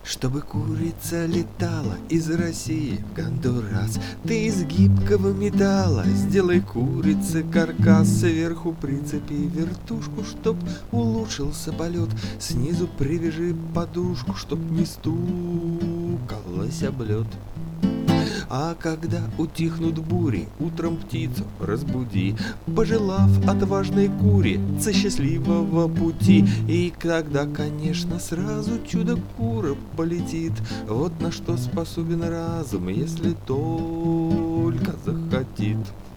Чтобы курица летала из России в Гондурас, ты из гибкого металла сделай курице каркас. Сверху прицепи вертушку, чтоб улучшился полет. Снизу привяжи подушку, чтоб не стукалась об лед. А когда утихнут бури, утром птицу разбуди, пожелав отважной курице счастливого пути. И тогда, конечно, сразу чудо-кура полетит. Вот на что способен разум, если только захотит.